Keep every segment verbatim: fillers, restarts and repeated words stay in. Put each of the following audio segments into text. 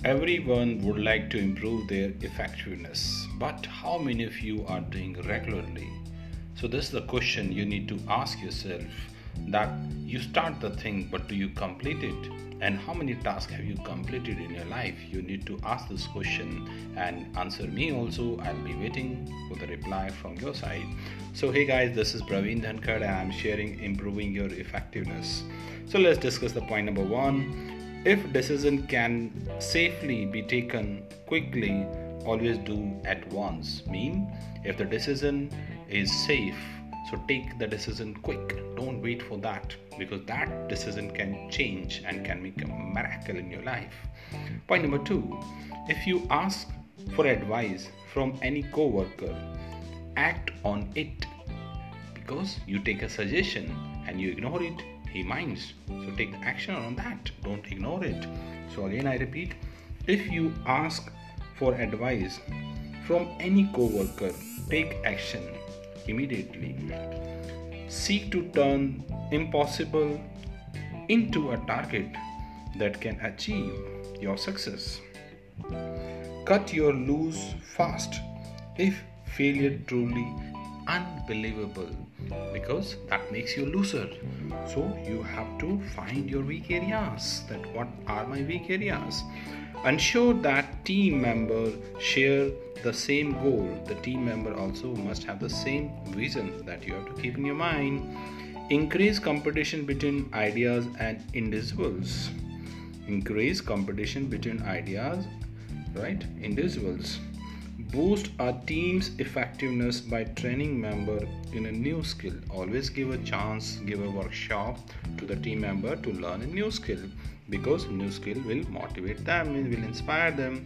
Everyone would like to improve their effectiveness, but how many of you are doing regularly? So this is the question you need to ask yourself, that you start the thing, but do you complete it? And how many tasks have you completed in your life? You need to ask this question and answer me also. I'll be waiting for the reply from your side. So hey guys, this is Praveen Dhankar and I'm sharing improving your effectiveness. So let's discuss the point number one. If decision can safely be taken quickly, always do at once. Mean, if the decision is safe, so take the decision quick. Don't wait for that, because that decision can change and can make a miracle in your life. Point number two, if you ask for advice from any coworker, act on it, because you take a suggestion and you ignore it, he minds. So take the action on that. Don't ignore it. So again I repeat, if you ask for advice from any coworker, take action immediately. Seek to turn impossible into a target that can achieve your success. Cut your loose fast if failure truly unbelievable, because that makes you loser. So you have to find your weak areas, that what are my weak areas. Ensure that team member share the same goal. The team member also must have the same vision that you have to keep in your mind. Increase competition between ideas and individuals. Increase competition between ideas, right? Individuals. Boost our team's effectiveness by training member in a new skill. Always give a chance, give a workshop to the team member to learn a new skill, because new skill will motivate them, it will inspire them.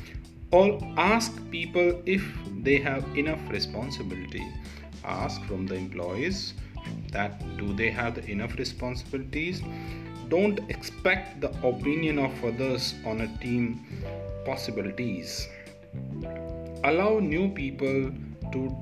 Or ask people if they have enough responsibility. Ask from the employees that do they have the enough responsibilities. Don't expect the opinion of others on a team possibilities. Allow new people to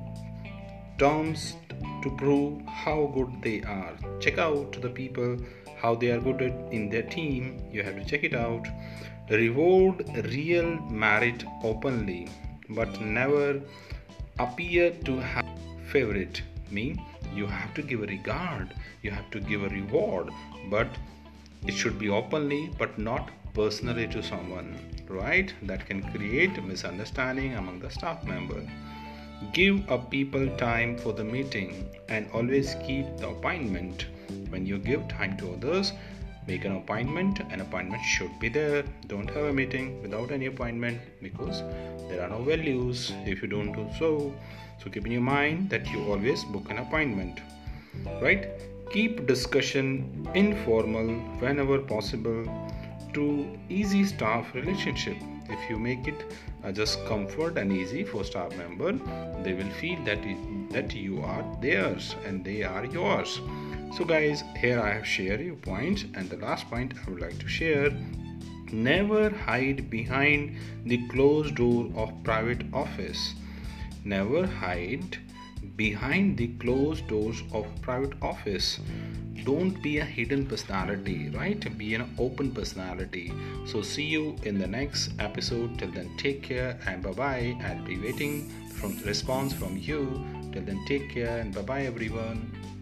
terms to prove how good they are. Check out the people how they are good in their team. You have to check it out. Reward real merit openly, but never appear to have favorite. Mean, you have to give a regard, you have to give a reward, but it should be openly, but not personally to someone, right? That can create misunderstanding among the staff member. Give a people time for the meeting and always keep the appointment. When you give time to others, make an appointment. An appointment should be there. Don't have a meeting without any appointment, because there are no values if you don't do so. So keep in your mind that you always book an appointment, right? Keep discussion informal whenever possible to easy staff relationship. If you make it uh, just comfort and easy for staff member, they will feel that it, that you are theirs and they are yours. So guys, here I have shared you points, and the last point I would like to share: never hide behind the closed door of private office. Never hide behind the closed doors of private office. Don't be a hidden personality, right? Be an open personality. So see you in the next episode. Till then, take care and bye bye. I'll be waiting from response from you. Till then, take care and bye bye everyone.